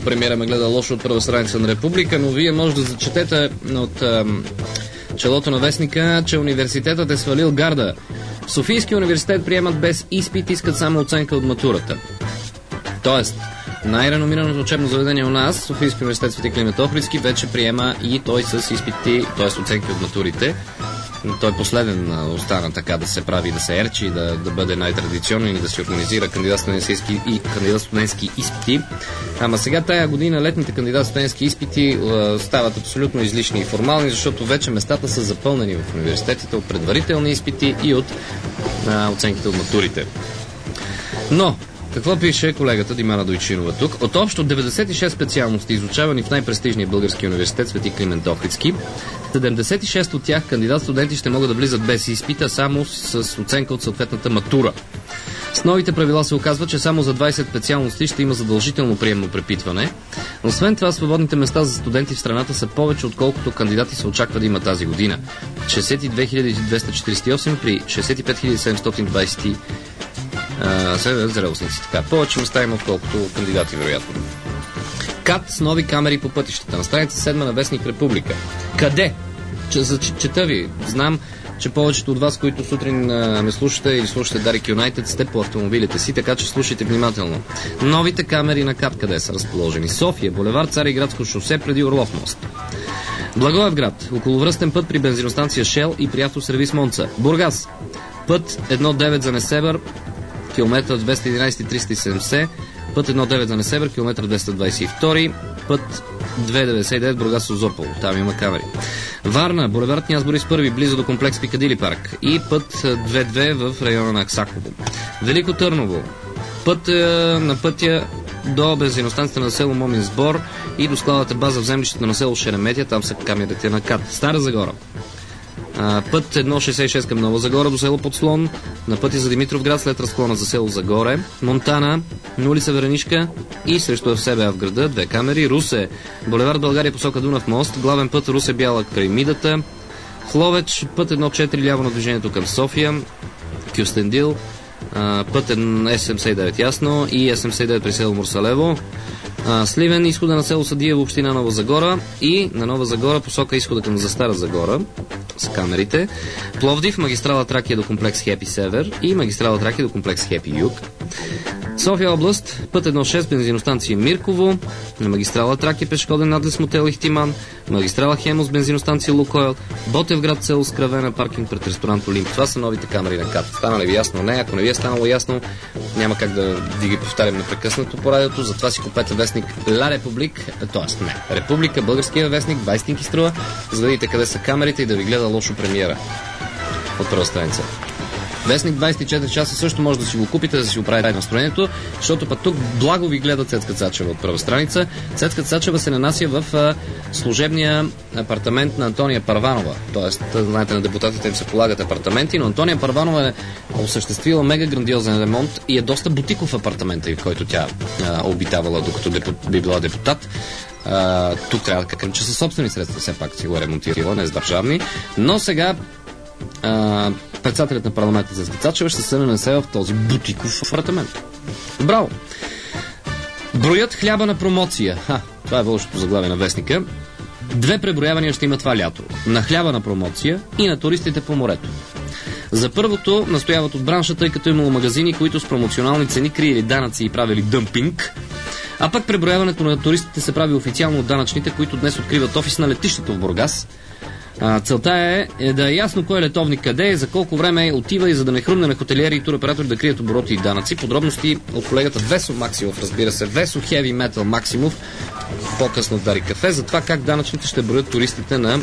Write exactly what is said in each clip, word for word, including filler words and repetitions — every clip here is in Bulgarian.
премиера ме гледа лошо от първа страница на Република, но вие може да зачетете от ам, челото на вестника, че университетът е свалил гарда. Софийския университет приемат без изпит, искат само оценка от матурата. Тоест, най-реномираното учебно заведение у нас, Софийски университет Свети Климент Охридски, вече приема и той с изпити, т.е. оценки от матурите. Той последен остана така да се прави, да се ерчи, да, да бъде най-традиционен и да се организира кандидат-студентски и кандидат-студентски изпити. Ама сега тая година летните кандидат-студентски изпити е, стават абсолютно излишни и формални, защото вече местата са запълнени в университетите от предварителни изпити и от е, оценките от матурите. Но какво пише колегата Димана Дойчинова тук? От общо деветдесет и шест специалности, изучавани в най-престижния български университет Свети Климент Охридски, седемдесет и шест от тях кандидат-студенти ще могат да влизат без изпита, само с оценка от съответната матура. С новите правила се оказва, че само за двайсет специалности ще има задължително приемно препитване. Освен това, свободните места за студенти в страната са повече, отколкото кандидати се очаква да има тази година. шейсет и две хиляди двеста четирийсет и осем при шейсет и пет хиляди седемстотин двайсет зрелостници. Така, повече места има, отколкото кандидати, вероятно. КАТ с нови камери по пътищата. На страница седма на вестник Република. Къде? Че, за, чета ви. Знам, че повечето от вас, които сутрин а, ме слушате или слушате Дарик Юнайтед, сте по автомобилите си, така че слушайте внимателно. Новите камери на КАТ къде са разположени? София, булевард Цариградско шосе преди Орлов мост. Благоевград, околовръстен път при бензиностанция Shell и при автосервис Монца. Бургас, път едно девет за Несебър, километър двеста и единайсет триста и седемдесет, път едно девет за Несебър, километър двеста двайсет и два, път две деветдесет и девет Бургас Созопол. Там има камери. Варна, булевард Княз Борис първи, близо до комплекс Пикадили парк. И път две две в района на Аксаково. Велико Търново, път е, на пътя до бензиностанцията на село Момин Сбор и до складата база в землището на село Шереметия. Там са камерите на КАТ. Стара Загора, път едно шейсет и шест към Нова Загора до село Подслон, на пътя за Димитровград след разклона за село Загоре, Монтана, на улица Веренишка и срещу в себе в града, две камери, Русе, булевард България посока Дунав мост, главен път Русе Бяла край Мидата, Хловеч, път едно четири ляво на движението към София, Кюстендил, път Е седемдесет и девет ясно и Е седемдесет и девет при село Мурсалево, Сливен, изхода на село Съдиево, община Нова Загора и на Нова Загора посока изхода към за Стара Загора с камерите. Пловдив, магистрала Тракия до комплекс Хепи Север и магистрала Тракия до комплекс Хепи Юг. София област, път едно шест, бензиностанция Мирково, на магистрала Тракия пешеходен надлез мотел Ихтиман, магистрала Хемос, бензиностанция Лукойл, Ботевград, село Скравена, паркинг пред ресторант Олимп. Това са новите камери на КАТ. Стана ли ви ясно? Не, ако не ви е станало ясно, няма как да ви ги повтарям непрекъснато по радиото, затова си купете вестник Ла Републик, т.е. не, Република, българския вестник, двайсет стотинки струва, за да видите къде са камерите и да ви гледа лошо премиера от първа страница. Вестник двайсет и четири часа също може да си го купите, да си оправите настроението, защото пък тук благо ви гледа Цецка Цачева от първа страница. Цецка Цачева се нанася в а, служебния апартамент на Антония Първанова. Тоест, знаете, на депутатите им се полагат апартаменти, но Антония Първанова е осъществила мега грандиозен ремонт и е доста бутиков апартамента, в който тя а, обитавала, докато депут, би била депутат. А, тук трябва да кажем, че със собствени средства все пак си го ремонтирала, не с държавни. Но сега а, председателят на парламента за Цачева ще се нанесе в този бутиков апартамент. Браво! Броят хляба на промоция. Ха, това е вълшото заглавие на вестника. Две преброявания ще има това лято. На хляба на промоция и на туристите по морето. За първото настояват от бранша, тъй като имало магазини, които с промоционални цени криели данъци и правили дъмпинг. А пък преброяването на туристите се прави официално от данъчните, които днес откриват офис на летището в Бургас. А, целта е, е да е ясно кой е летовник къде е, за колко време отива и за да не хрумне на хотелиери и туроператори да крият обороти и данъци. Подробности от колегата Весо Максимов, разбира се. Весо Heavy Metal Максимов, по-късно в Дарик кафе, за това как данъчните ще броят туристите на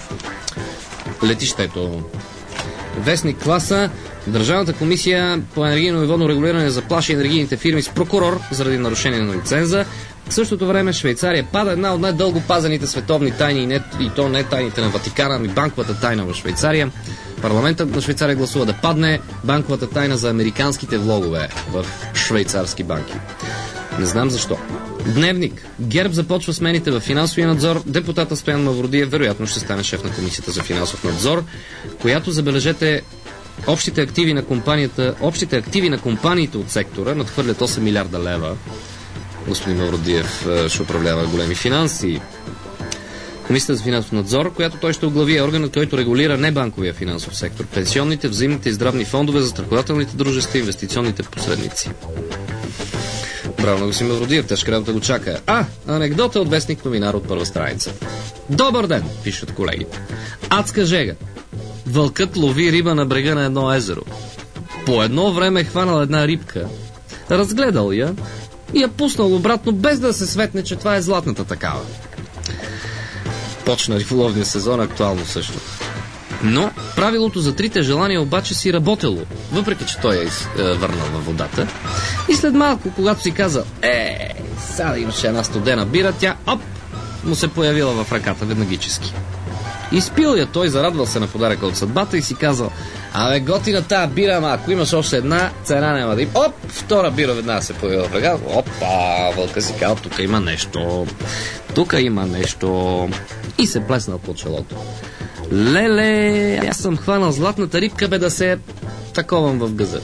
летището. Вестник Класа. Държавната комисия по енергийно и водно регулиране заплаши енергийните фирми с прокурор заради нарушение на лиценза. В същото време Швейцария пада една от най-дълго пазените световни тайни и, не, и то не тайните на Ватикана, ами банковата тайна в Швейцария. Парламентът на Швейцария гласува да падне банковата тайна за американските влогове в швейцарски банки. Не знам защо. Дневник. ГЕРБ започва смените в финансовия надзор. Депутата Стоян Мавродиев вероятно ще стане шеф на комисията за финансов надзор, която, забележете, общите активи на компанията, общите активи на компаниите от сектора надхвърлят осем милиарда лева. господин Мавродиев ще управлява големи финанси. Комисията за финансов надзор, която той ще оглави, е органът, който регулира небанковия финансов сектор, пенсионните, взаимните и здравни фондове, застрахователните дружества и инвестиционните посредници. Браво на господин Мавродиев, тежка работа го чака. А, анекдота от вестник Новинар от първа страница. Добър ден, пишат колегите. Адска жега. Вълкът лови риба на брега на едно езеро. По едно време е хванал една рибка, разгледал я и я пуснал обратно, без да се светне, че това е златната такава. Почна риболовния сезон, актуално също. Но правилото за трите желания обаче си работело, въпреки че той е върнал във водата. И след малко, когато си казал, е, сега имаше една студена бира, тя, оп, му се появила в ръката веднагически. Изпил я той, зарадвал се на подаръка от съдбата и си казал, абе, готина тая бира, ама ако имаш още една, цена няма да има. Оп, втора бира веднага се появила в ръката. Опа, вълка си казал, тук има нещо, тук има нещо. И се плеснал по челото. Леле, аз съм хванал златната рибка, бе да се таковам в газа.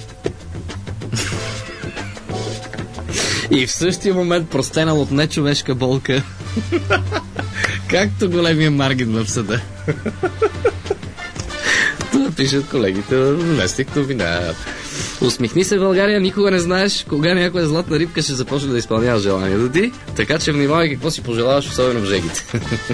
И в същия момент простенал от нечовешка болка. Както големия Маргин в съда. Това пишат колегите в вестник Новинар. Усмихни се, България, никога не знаеш кога някоя златна рибка ще започне да изпълнява желанието ти, така че внимавай какво си пожелаваш, особено в жегите.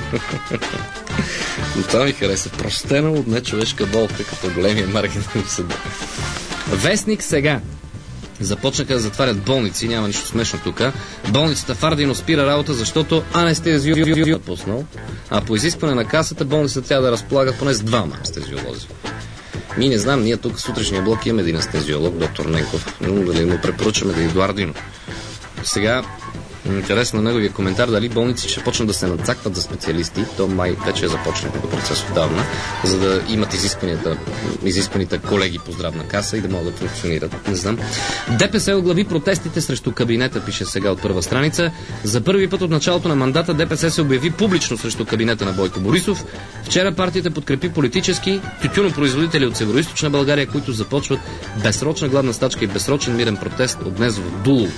Но това ми хареса. Простена от нечовешка болка, като големия Маргин в съда. Вестник сега. Започнаха да затварят болници, няма нищо смешно тук. Болницата в Ардино спира работа, защото анестезиолог е пуснал, а по изискване на касата болницата трябва да разполага поне с двама анестезиолози. Ми не знам, ние тук в сутрешния блок имаме един анестезиолог, доктор Ненков, но дали му препоръчаме да и до Ардино. Сега, интересно на неговия коментар, дали болници ще почнат да се надцакват за специалисти, то май вече е започнал като процес отдавна, за да имат изискванията, изискваните колеги по здравна каса и да могат да функционират. Не знам. ДПС оглави протестите срещу кабинета, пише сега от първа страница. За първи път от началото на мандата ДПС се обяви публично срещу кабинета на Бойко Борисов. Вчера партията подкрепи политически тютюнопроизводители от Североизточна България, които започват безсрочна гладна стачка и безсрочен мирен протест от днес в Дулово.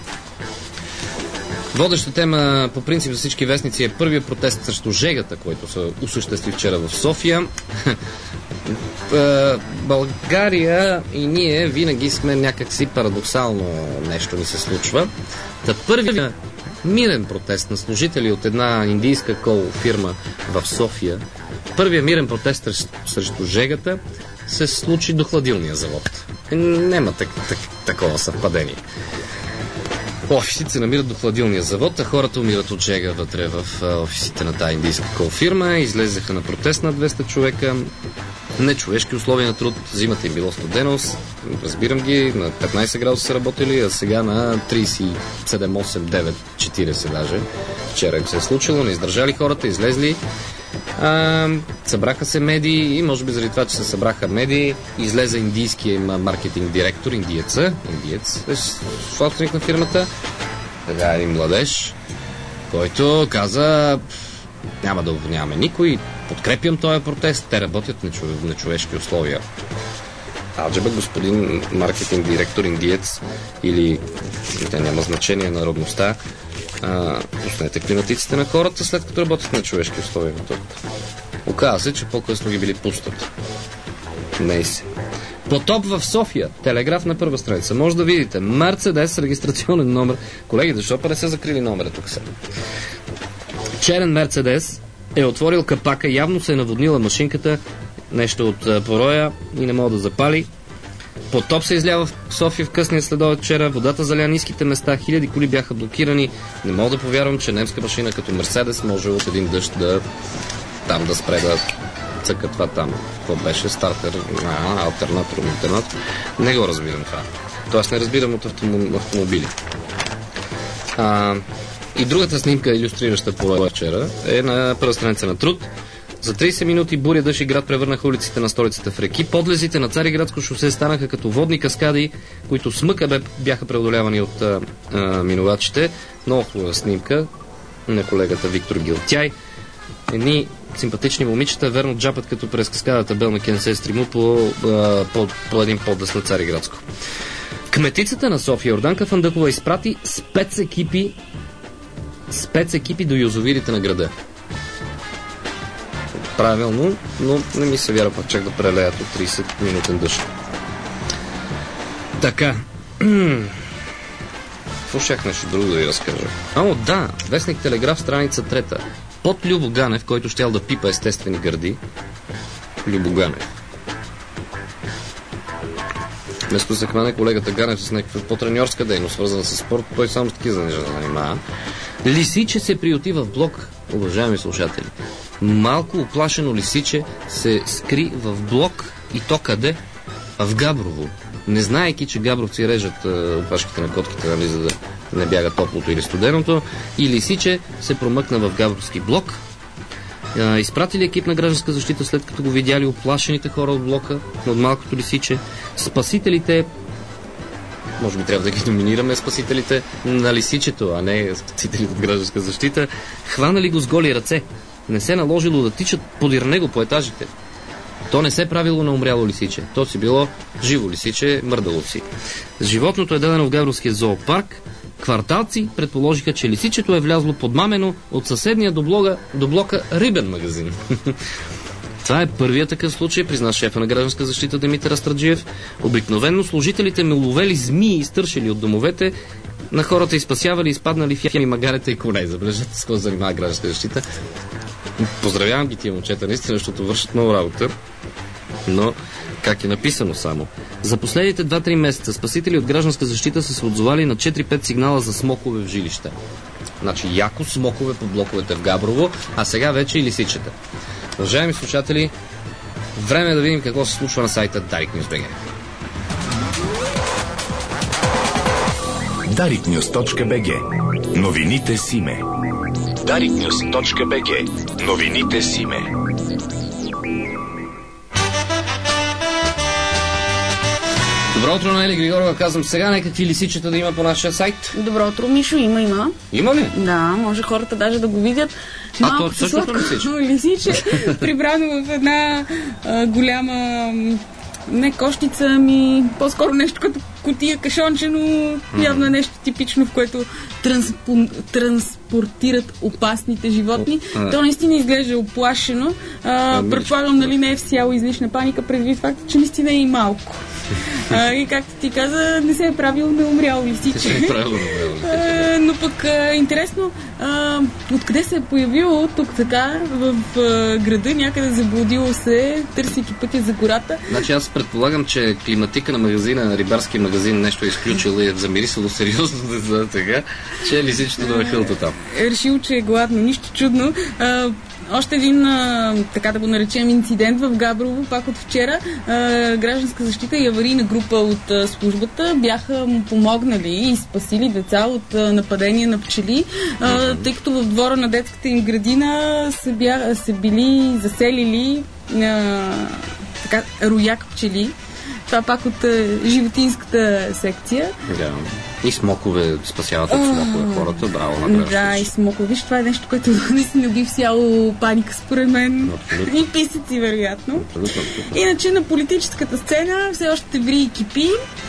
Водеща тема по принцип за всички вестници е първият протест срещу жегата, който се осъществи вчера в София. България и ние винаги сме някакси парадоксално нещо ни се случва. Та първият мирен протест на служители от една индийска кол фирма в София, първият мирен протест срещу жегата се случи до хладилния завод. Няма так, так, такова съвпадение. Офисите се намират до хладилния завод, а хората умират от жега вътре в офисите на тази индийска колфирма. Излезеха на протест на двеста човека. Нечовешки условия на труд. Зимата им било студено. Разбирам ги. На петнайсет градуса са работили, а сега на трийсет и седем, осем, девет, четирийсет даже. Вчера им се е случило. Не издържали хората, излезли. А, събраха се медии и може би заради това, че се събраха медии, излезе индийския маркетинг директор, индиеца, индиец, е собственик на фирмата, така един младеж, който каза, няма да уволняваме никой, подкрепям този протест, те работят в нечовешки условия. Аджаба, господин маркетинг директор, индиец или те няма значение на народността, пуснете климатиците на хората, след като работят на човешки условия. Оказва се, че по-късно ги били пустят. Не се. Потоп в София. Телеграф на първа страница. Може да видите Мерцедес, регистрационен номер. Колеги, защо не са закрили номера тук сега? Черен Мерцедес е отворил капака, явно се е наводнила машинката, нещо от пороя и не мога да запали. Потоп се излява в София в късния следобед вчера, водата заля ниските места, хиляди коли бяха блокирани. Не мога да повярвам, че немска машина като Мерцедес може от един дъжд да там да спре да цъка това там. Това беше стартер, а, алтернатор, алтернатор. Не го разбирам това. Тоест не разбирам от автомобили. А, и другата снимка, илюстрираща по вчера, е на първа страница на Труд. За трийсет минути буря, дъжд и град превърнаха улиците на столицата в реки. Подлезите на Цариградско шосе станаха като водни каскади, които с мъка бяха преодолявани от а, а, минувачите. Много хубава снимка на колегата Виктор Гилтяй. Едни симпатични момичета верно джапат като през каскадата Бел Макен се стриму по, а, по, по един подлез на Цариградско. Кметицата на София Йорданка Фандъкова изпрати спецекипи спецекипи до язовирите на града. Правилно, но не ми се вярва пак чак да прелеят от трийсет минутен дъжд. Така. Какво щях нещо друго да ви разкажа? А, о, да, вестник Телеграф, страница трета. Под Любо Ганев, който щял да пипа естествени гърди. Любо Ганев. Вместо се хване колегата Ганев с някаква по-треньорска дейност, свързана с спорт, той само с такива неща да занимава. Лисиче се приюти в блок, уважаеми слушатели. Малко оплашено лисиче се скри в блок, и то къде? В Габрово. Не знаейки, че габровци режат опашките на котките, нали, за да не бяга топлото или студеното, и лисиче се промъкна в габровски блок. А, изпратили екип на гражданска защита, след като го видяли оплашените хора от блока, от малкото лисиче. Спасителите, може би трябва да ги номинираме, спасителите на лисичето, а не спасителите от гражданска защита, хванали го с голи ръце. Не се наложило да тичат подир него по етажите. То не се правило на умряло лисиче. То си било живо лисиче, мърдало си. Животното е дадено в Габровския зоопарк. Кварталци предположиха, че лисичето е влязло подмамено от съседния до, блога, до блока рибен магазин. Това е първият такъв случай, призна шефа на гражданска защита Димитър Астраджиев. Обикновено служителите ме ловели змии и стършили от домовете на хората и спасявали, изпаднали в ями, магарета и коне. Забележете с какво занимава гражданска защита. Поздравявам ги тия момчета, наистина, защото вършат много работа. Но, как е написано само. За последните два-три месеца спасители от гражданска защита са се отзовали на четири-пет сигнала за смокове в жилища. Значи, яко смокове по блоковете в Габрово, а сега вече и лисичета. Уважаеми слушатели, време е да видим какво се случва на сайта Дарик Нюз точка би джи. дарик нюз точка би джи. Новините с име. дарик нюз точка би джи. Новините с име. Добро утро, Нели Григорова, казвам сега. Някакви лисичета да има по нашия сайт? Добро утро, Мишо, има, има. Има ли? Да, може хората даже да го видят. А, то същото лисиче? Лисиче, прибрано в една а, голяма, не кошница, ми по-скоро нещо като кутия кашонче, но mm-hmm. явно е нещо типично, в което транспо, транспортират опасните животни. Mm-hmm. То наистина изглежда оплашено. А, предполагам, нали, не е всяла излишна паника, предвид факта, че наистина е и малко. А, и както ти каза, не се е правило на умряло лисиче. Не се е правило на умряло лисиче. Но пък а, интересно, а, откъде се е появило тук така в а, града, някъде заблудило се, търсики пътя за гората. Значи аз предполагам, че климатика на магазина, рибарски магазин, нещо е изключил и е замирисало сериозно за така, че лисичето да е хълта там. Е решил, че е гладно, нищо чудно. А, Още един, а, така да го наречем, инцидент в Габрово, пак от вчера. А, гражданска защита и аварийна група от а, службата бяха му помогнали и спасили деца от а, нападение на пчели, а, тъй като в двора на детската им градина се, бя, се били заселили а, така, рояк пчели. Това пак от а, животинската секция. Да. И смокове спасяват от смокове хората. Браво на гражданство. Да, и смокове. Виж, това е нещо, което наистина би всяло паника според мен. Абсолютно. И писъци, вероятно. Абсолютно. Иначе на политическата сцена все още ври и кипи.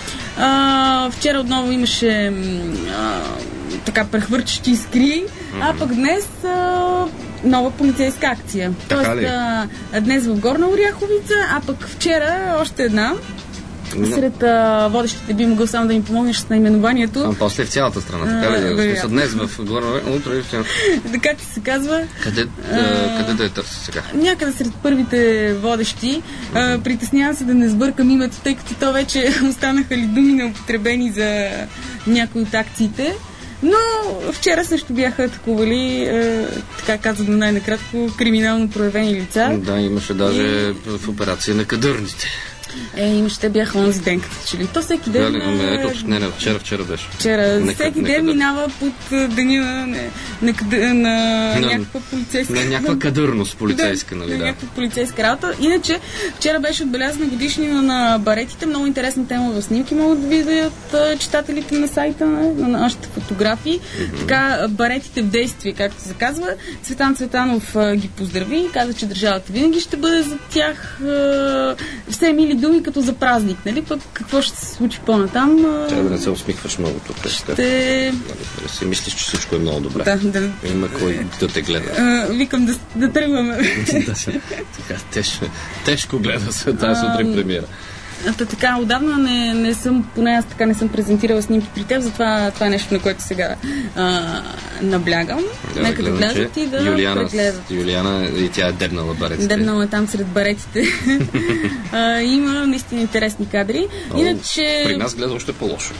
А, вчера отново имаше а, така прехвърчащи искри, mm-hmm. а пък днес а, нова полицейска акция. Така Тоест, а, днес в Горна Оряховица, а пък вчера още една. Сред а, водещите би могъл само да ми помогнеш с наименованието. А после в цялата страна, така ли? Да, смисъл, днес в Горна утро и в цялата. Така ти се казва. Къде, а, къде да я търси сега? Някъде сред първите водещи. А, притеснявам се да не сбъркам името, тъй като то вече останаха ли думи неупотребени за някои от акциите. Но вчера също бяха атакували, е, така казвам най-накратко, криминално проявени лица. Да, имаше даже и... в операция на кадърните. Е, имаше, те бяха онзи ден, като че ли. То всеки ден... Да, не, ето, не, не, вчера, вчера беше. Вчера. Нека, всеки нека, ден нека, минава под деня на, на, на, на, на някаква полицейска... На някаква кадърност полицейска, да, нали, да. На някаква полицейска работа. Иначе, вчера беше отбелязана годишнина на баретите. Много интересна тема в снимки могат да видят читателите на сайта на, на нашите фотографии. Mm-hmm. Така, баретите в действие, както се казва. Цветан Цветанов а, ги поздрави. Каза, че държавата винаги ще бъде за тях. А, все мили думи като за празник, нали? Пък какво ще се случи по-натам? Трябва да не се усмихваш много тук. Ще... Да си мислиш, че всичко е много добре. Да, да. Има кой да те гледа. А, викам да, да тръгваме. Така, тежко, тежко гледа се тази сутрин премиера. Та, така, отдавна не, не съм, поне аз така не съм презентирала снимки при теб, затова това е нещо, на което сега а, наблягам. Да, Нека да гледам, гледат и да Юлиана, прегледат. Юлиана и тя е дебнала баретите. Дебнала е там сред баретите. а, има наистина интересни кадри. О, Иначе... При нас гледа още по-лошо.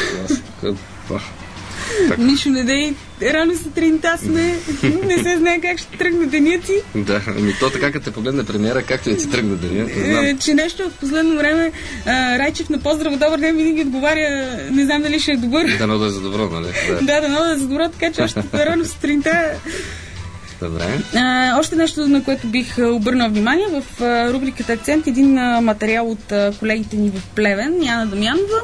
Мишо, не дей, рано сутринта сме, не се знае как ще тръгне деня ти. Да, ами то така, като те погледне премиера, както и ти тръгне деня. Е, че нещо в последно време а, Райчев на поздрава, добър ден, винаги отговаря, не знам дали ще е добър. Дано да е за добро, нали? Да, да, дано да е за добро, така че още рано сутринта. Добре. А, още нещо, на което бих обърнал внимание, в а, рубриката Акцент, един а, материал от а, колегите ни в Плевен, Яна Дамянова,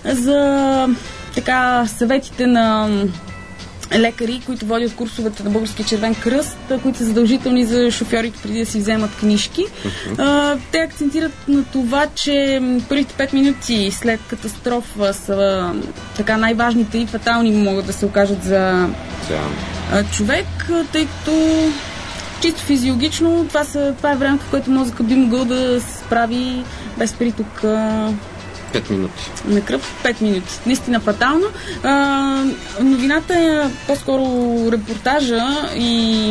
за така съветите на лекари, които водят курсовете на Българския червен кръст, които са задължителни за шофьорите преди да си вземат книжки. Uh-huh. А, те акцентират на това, че първите пет минути след катастрофа са така най-важните и фатални могат да се окажат за yeah. човек, тъй като чисто физиологично това, са, това е време, в което мозъка би могъл да се справи без приток пет минути. На кръв пет минути. Наистина фатално. А, новината е по-скоро репортажа и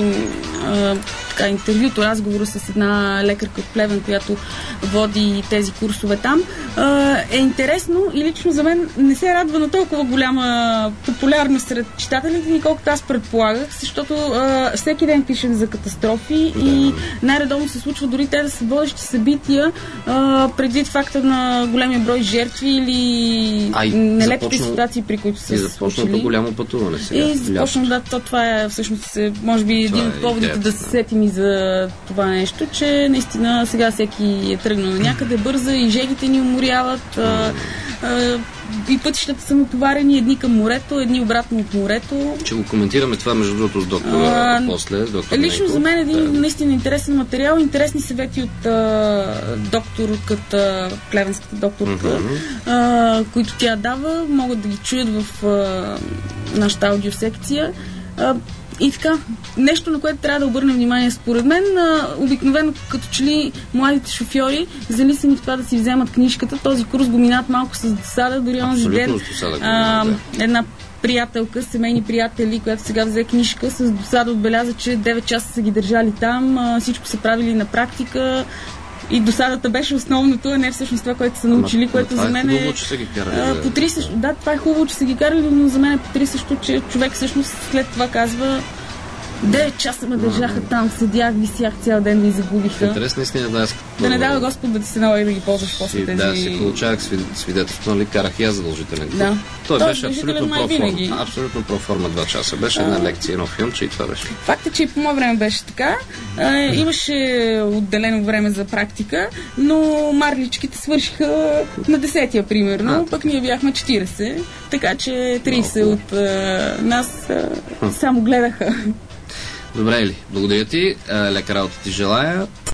а, така, интервюто, разговора с една лекарка от Плевен, която води тези курсове там. А, е интересно и лично за мен не се радва на толкова голяма популярност сред читателите ни, колкото аз предполагах, защото а, всеки ден пишем за катастрофи да. И най-редовно се случва дори те да са водещи събития а, предвид факта на големия брой жертви или а, нелепите ситуации, при които са се случили. И започна голямо пътуване сега. И започна, да, то това е всъщност може би един от поводите да се сетим и за това нещо, че наистина сега всеки е тръгнал на някъде, бърза и жегите ни уморяват. А, а, и пътищата са натоварени едни към морето, едни обратно от морето. Ще го коментираме това, между другото, с доктора а, после. С доктор лично Нейков. За мен е един да. наистина интересен материал, интересни съвети от а, докторката, плевенската докторка, uh-huh. а, които тя дава, могат да ги чуят в а, нашата аудиосекция. А, И така, нещо, на което трябва да обърнем внимание според мен, а, обикновено като че ли младите шофьори, залисани в това да си вземат книжката, този курс го минат малко с досада, дори онзи ден а, една приятелка, семейни приятели, която сега взе книжка, с досада отбеляза, че девет часа са ги държали там, а, всичко са правили на практика. И досадата беше основното, а не всъщност това, което са научили, Ама, което за мен е... хубаво, че са ги карали. Потрисащо. Да, това е хубаво, че са ги карали, но за мен е потрисащо, че човек всъщност след това казва девет часа ме държаха там, седях, висях цял ден да ги загубиха. Интересно наистина да аз... Да не дава Господ да ти се налага да ги ползваш после си, тези... Да, си получавах свидетелство, нали, карах и аз задължителен. Да. Той То беше абсолютно проформа. Абсолютно проформа два часа. Беше една лекция, едно филмче и това беше. Факт е, че и по мое време беше така. А, имаше отделено време за практика, но марличките свършиха на десетия, примерно. А, пък ние бяхме четирийсет, така че трийсет от а, нас а, само гледаха. Добре ли? Благодаря ти. Лека работа ти желая.